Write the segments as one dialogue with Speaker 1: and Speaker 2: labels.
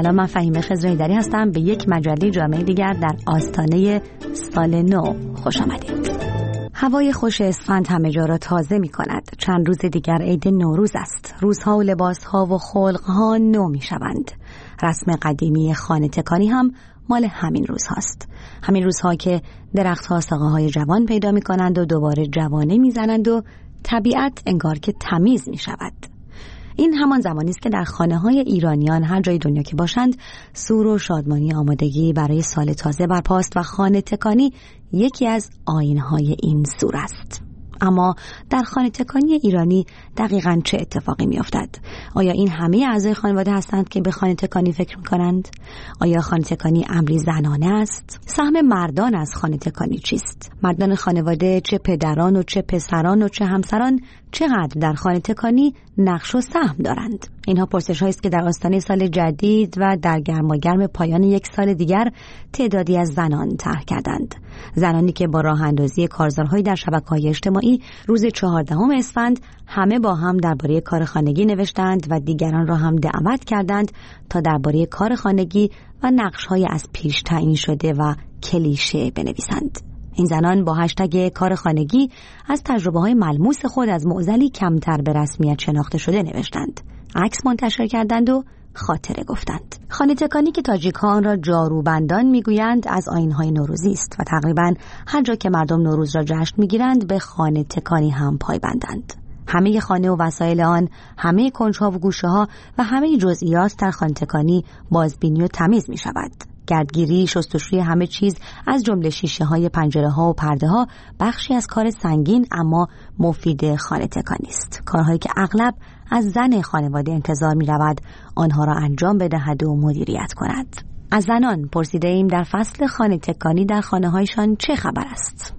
Speaker 1: سلام، من فهیمه خضرایی‌دری هستم. به یک مجله جامعه دیگر در آستانه سال نو خوش آمدید. هوای خوش اسفند همه جا را تازه می کند. چند روز دیگر عید نوروز است. روزها و لباسها و خلقها نو می شوند. رسم قدیمی خانه تکانی هم مال همین روز هاست. همین روزها که درختها ساقه‌های جوان پیدا می کنند و دوباره جوانه می زنند و طبیعت انگار که تمیز می شود. این همان زمانی است که در خانه‌های ایرانیان هر جای دنیا که باشند سور و شادمانی آمادگی برای سال تازه برپاست و خانه تکانی یکی از آیین‌های این سور است. اما در خانه تکانی ایرانی دقیقاً چه اتفاقی می‌افتد؟ آیا این همه اعضای خانواده هستند که به خانه تکانی فکر می‌کنند؟ آیا خانه تکانی امری زنانه است؟ سهم مردان از خانه تکانی چیست؟ مردان خانواده، چه پدران و چه پسران و چه همسران، چقدر در خانه تکانی نقش و سهم دارند؟ اینها پرسش‌هایی است که در آستانه سال جدید و در گرماگرم پایان یک سال دیگر تعدادی از زنان طرح کردند. زنانی که با راه اندازی کارزارهای در شبکه‌های اجتماعی روز 14 اسفند همه با هم درباره کار خانگی نوشتند و دیگران را هم دعوت کردند تا درباره کار خانگی و نقش‌های از پیش تعیین شده و کلیشه بنویسند. این زنان با هشتگ کار خانگی از تجربه‌های ملموس خود از معضلی کمتر به رسمیت شناخته شده نوشتند، عکس منتشر کردند و خاطره گفتند. خانه تکانی که تاجیک‌ها آن را جاروبندان میگویند از آیین‌های نوروزی است و تقریباً هر جا که مردم نوروز را جشن میگیرند به خانه تکانی هم پایبندند. همه خانه و وسایل آن، همه کنج‌ها و گوشه‌ها و همه جزئیات در خانه تکانی بازبینی و تمیز می‌شود. گردگیری، شستشوی همه چیز از جمله شیشه‌های پنجره‌ها و پرده‌ها بخشی از کار سنگین اما مفید خانه تکانی است. کارهایی که اغلب از زن خانواده انتظار می‌رود آنها را انجام بدهد و مدیریت کند. از زنان پرسیده ایم در فصل خانه تکانی در خانه‌هایشان چه خبر است؟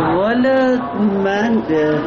Speaker 2: والا من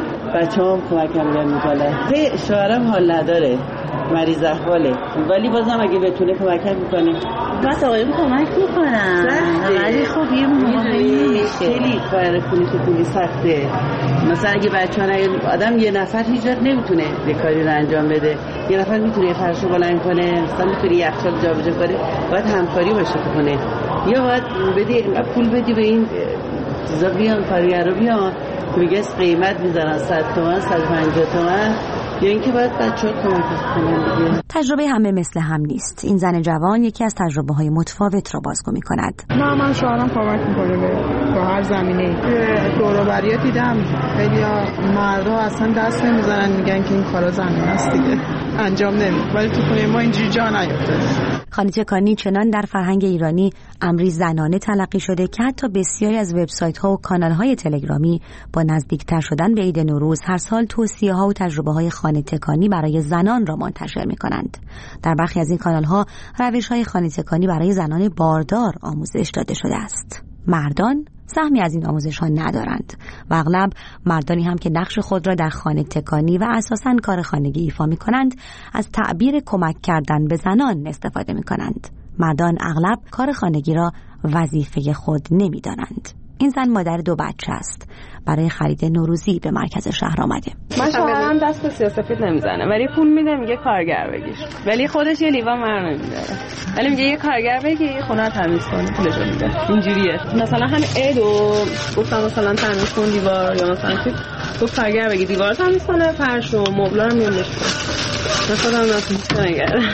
Speaker 2: بچه‌ام کمکم می‌کنه. شوهرم حال نداره، مریض احواله، ولی بازم اگه بتونه کمکم می‌کنه.
Speaker 3: بس آقایون کمک می‌کنن. ولی خب یه موقعی
Speaker 2: خیلی کار پولی سخته. مثلا اگه بچه‌ها آدم یه نفر هیچ وقت نمیتونه یه کاری رو انجام بده. یه نفر میتونه یه فرش رو بلند کنه، مثلا میتونه یخچال جابجا کنه، باید همکاری باشه کنه. یا باید بدی پول بدی به این چیزا بیان کارگرا بیان که میگه قیمت میذارن 100 تومن 150 تومن، یا اینکه باید بچه‌ها کمک کنن.
Speaker 1: تجربه همه مثل هم نیست. این زن جوان یکی از تجربه‌های متفاوت را بازگو می‌کند.
Speaker 4: من شوهرم کمک می‌کنه به هر زمینه‌ای. دور و بری‌ها دیدم خیلی‌ها مردا اصلا دست نمی‌زنن، میگن که این کارا زنونه است دیگه، انجام نمیدن. ولی تو خونه ما اینجوری جا نیافتاد.
Speaker 1: خانه تکانی چنان در فرهنگ ایرانی امری زنانه تلقی شده که حتی بسیاری از وبسایت‌ها و کانال‌های تلگرامی با نزدیکتر شدن به عید نوروز هر سال توصیه‌ها و تجربه‌های خانه تکانی برای زنان را منتشر می‌کنند. در برخی از این کانال‌ها روش‌های خانه تکانی برای زنان باردار آموزش داده شده است. مردان سهمی از این آموزش‌ها ندارند و اغلب مردانی هم که نقش خود را در خانه تکانی و اساساً کار خانگی ایفا می‌کنند از تعبیر کمک کردن به زنان استفاده می‌کنند. مردان اغلب کار خانگی را وظیفه خود نمی‌دانند. این زن مادر 2 بچه است. برای خرید نوروزی به مرکز شهر آمده.
Speaker 5: من شوهرم دست به سیاه‌سفید نمیزنه، ولی پول میده، میگه کارگر بگیر، ولی خودش یه لیوان مر نمیداره، ولی میگه یه کارگر بگیر خونه تمیز کنه، پولشو میده. اینجوریه. مثلا هم عیدو گفتم مثلا تمیز کن دیوار، یا مثلا چی گفت کارگر بگیر دیوار تمیز کنه، فرش و مبلا رو میونش کنه. مثلا نمیگه.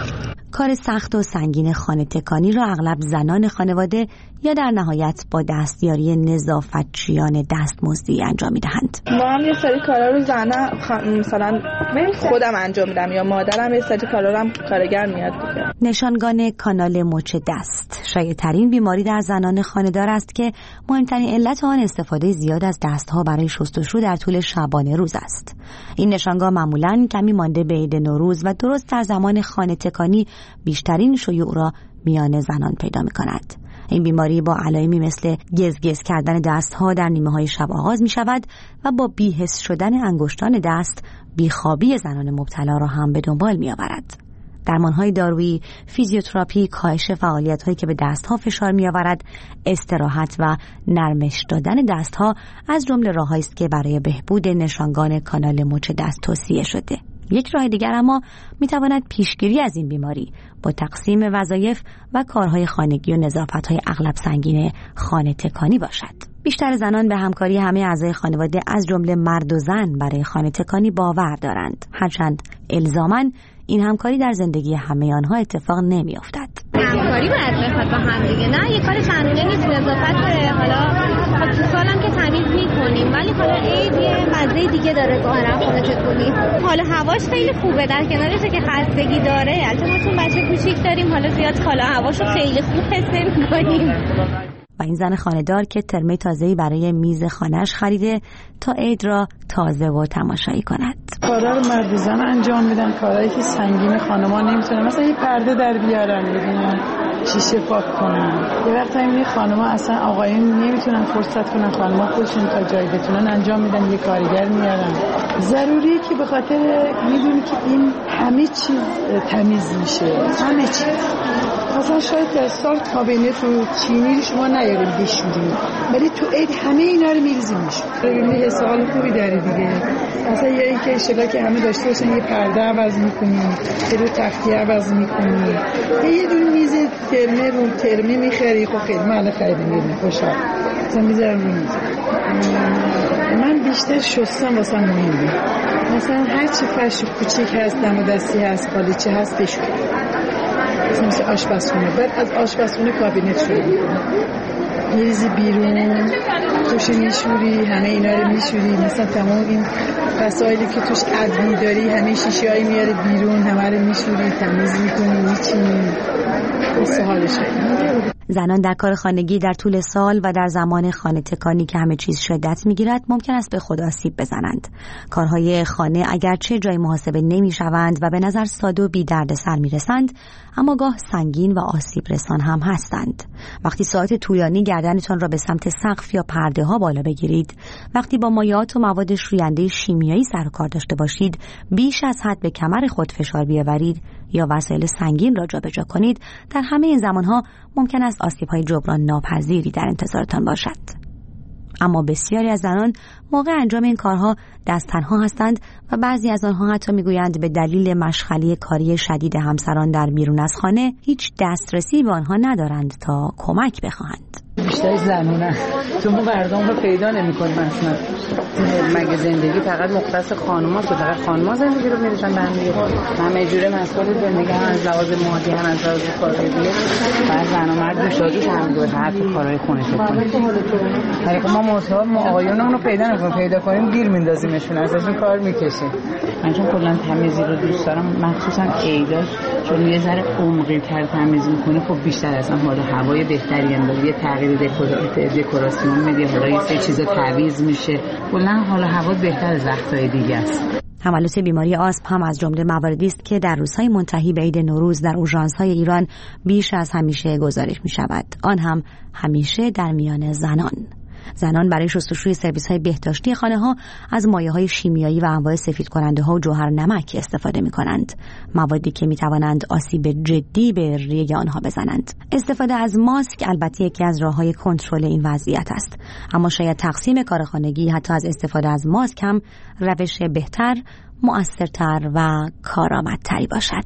Speaker 1: کار سخت و سنگین خانه تکانی را اغلب زنان خانواده یا در نهایت با دستیاری نظافتچیان دستمزدی انجام می‌دهند.
Speaker 4: ما هم یه سری کارا رو زنم مثلا خودم انجام میدم یا مادرم یه سری کارا رو هم کارگر میاد دیگه.
Speaker 1: نشانگان کانال مچ دست شایع‌ترین بیماری در زنان خانه‌دار است که مهمترین علت آن استفاده زیاد از دست‌ها برای شستشو در طول شبانه روز است. این نشانگاه معمولاً کمی مانده به عید نوروز و درست در زمان خانه تکانی بیشترین شیوع را میان زنان پیدا می‌کند. این بیماری با علائمی مثل گزگز کردن دست‌ها در نیمه‌های شب آغاز می‌شود و با بی‌حس شدن انگشتان دست بیخوابی زنان مبتلا را هم به دنبال می‌آورد. درمان‌های دارویی، فیزیوتراپی، کاهش فعالیت‌هایی که به دست‌ها فشار می‌آورد، استراحت و نرمش دادن دست‌ها از جمله راه‌هایی است که برای بهبود نشانگان کانال مچ دست توصیه شده. یک راه دیگر اما میتواند پیشگیری از این بیماری با تقسیم وظایف و کارهای خانگی و نظافت‌های اغلب سنگین خانه تکانی باشد. بیشتر زنان به همکاری همه اعضای خانواده از جمله مرد و زن برای خانه تکانی باور دارند، هرچند الزاماً این همکاری در زندگی همه آنها اتفاق نمی‌افتد.
Speaker 6: همکاری باید بخواد با هم دیگه، نه یه کار چندونه نیست، نظافت داره. حالا خب تو سالم که تمیز می‌کنیم، ولی حالا عید یه مزه دیگه داره ظاهرا خونه تکونی. حالا هواش خیلی خوبه، در کنارش که خستگی داره، البته ما چون بچه کوچیک داریم حالا زیاد حالا هواشو خیلی خوب حس نمی‌کنیم.
Speaker 1: و این زن خانه‌دار که ترمه تازه‌ای برای میز خانه‌اش خریده تا عید را تازه و تماشایی کند.
Speaker 4: کارا رو مرد و زن انجام میدن، کارهایی که سنگین خانم‌ها نمیتونن، مثلا یه پرده در بیارن، ببینن شیشه پاک کنن. یه وقتایی میگه خانم‌ها اصلا آقایون نمیتونن فرصت کنن، خانم‌ها خودشون تا جایی بتونن انجام میدن، یه کارگر میارن. ضروریه که به خاطر میدونی که این همه چیز تمیز میشه، همه چیز. مثلا شاید در سال کابینت و چینی رو شما نیاریم بشوریم، ولی تو عید همه اینا رو میریزیم میشه. ببینید حساب خوبی داره دیگه. مثلا یه این که اشتباه که همه داشته باشن، یه پرده عوض میکنیم، یه تختی عوض میکنیم، یه دونه میز ترمه میخری. خب خیلی مال خریدیم خوشحال مثلا میذارم میز. من بیشتر شستم واسه مهمه، مثلا هر چی فرش کوچیک هست، دم و دستی هست، قالیچه هست، بشوریم. مثل آشپزخونه، بعد از آشپزخونه کابینت شروع می‌کنی، میریزی بیرون، توش میشوری، همه اینا رو میشوری. مثلا تمام این وسایلی که توش ادویه داری همه شیشه‌ای میاره بیرون، همه رو میشوری، تمیز می‌کنی، میچینی. سهالشه.
Speaker 1: زنان در کار خانگی در طول سال و در زمان خانه تکانی که همه چیز شدت میگیرد ممکن است به خود آسیب بزنند. کارهای خانه اگرچه جای محاسبه نمیشوند و به نظر ساده و بی درد سر میرسند، اما گاه سنگین و آسیب رسان هم هستند. وقتی ساعت طولانی گردنتان را به سمت سقف یا پرده ها بالا بگیرید، وقتی با مایعات و مواد شوینده شیمیایی سر و کار داشته باشید، بیش از حد به کمر خود فشار بیاورید یا وسایل سنگین را جابجا کنید، در همه این زمانها ممکن است آسیب‌های جبران ناپذیری در انتظارتان باشد. اما بسیاری از زنان موقع انجام این کارها دست تنها هستند و بعضی از آنها حتی میگویند به دلیل مشغله کاری شدید همسران در بیرون از خانه هیچ دسترسی به آنها ندارند تا کمک بخواهند.
Speaker 2: بیشتر زنونه چون ما مردم رو پیدا نمی‌کنیم اصلا. مگه زندگی فقط مختص خانوماست؟ فقط خانوما زندگی رو می‌رسن به هم دیگه. همه جوره مسئول زندگی هم از لحاظ مادی هم از لحاظ کاری دیگه. بعد زن و مرد دوشادوش هم دور هر کارهای خونه کنن. ولی ما مصاحب آقایونمون رو پیدا نمی‌کنیم، پیدا کنیم گیر میندازیمشون، ازشون کار می‌کشه. من چون کلا تمیزی رو دوست دارم، مخصوصا عیدا چون یه ذره عمقی‌تر تمیز می‌کنه، خب بیشتر اصلا حال هوای بهتری اندازه یه تغییر دکوراسیون میده، حالا یه سری چیزا تعویض میشه، کلا حال هوا بهتر از وقت‌های دیگه است.
Speaker 1: حملات بیماری آسم هم از جمله مواردی است که در روزهای منتهی به عید نوروز در اورژانس‌های ایران بیش از همیشه گزارش می‌شود، آن هم همیشه در میان زنان. زنان برای شستشوی سرویس‌های بهداشتی خانه‌ها از مایع‌های شیمیایی و انواع سفید کننده‌ها و جوهر نمک استفاده می‌کنند، موادی که می‌توانند آسیب جدی به ریه آنها بزنند. استفاده از ماسک البته یکی از راه‌های کنترل این وضعیت است، اما شاید تقسیم کار خانگی حتی از استفاده از ماسک هم روش بهتر، مؤثرتر و کارآمدتری باشد.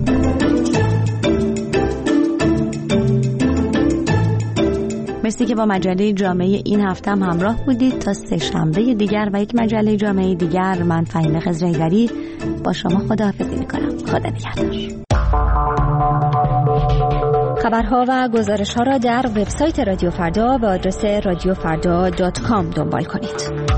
Speaker 1: مرسی که با مجله جامعه این هفته هم همراه بودید. تا سه شنبه دیگر و یک مجله جامعه دیگر، من فهیمه خضرحیدری با شما خداحافظی میکنم. خدا نگهدار.
Speaker 7: خبرها و گزارش‌ها را در وبسایت رادیو فردا به آدرس radiofarda.com دنبال کنید.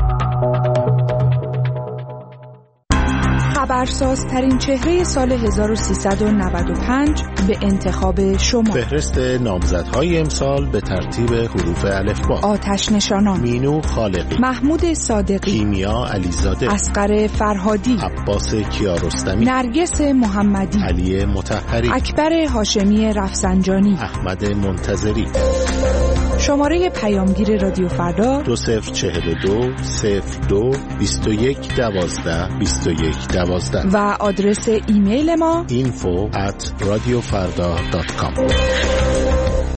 Speaker 8: خبرسازترین چهره سال 1395 به انتخاب شما.
Speaker 9: فهرست نامزدهای امسال به ترتیب حروف الفبا:
Speaker 8: آتش نشانان،
Speaker 9: مینو خالقی،
Speaker 8: محمود صادقی،
Speaker 9: کیمیا علیزاده،
Speaker 8: اصغر فرهادی،
Speaker 9: عباس کیارستمی،
Speaker 8: نرگس محمدی،
Speaker 9: علی مطهری،
Speaker 8: اکبر هاشمی رفسنجانی،
Speaker 9: احمد منتظری.
Speaker 8: شماره پیامگیر رادیو فردا
Speaker 9: 2042 02 21 12 21 12
Speaker 8: و آدرس ایمیل ما
Speaker 9: info@radiofarda.com.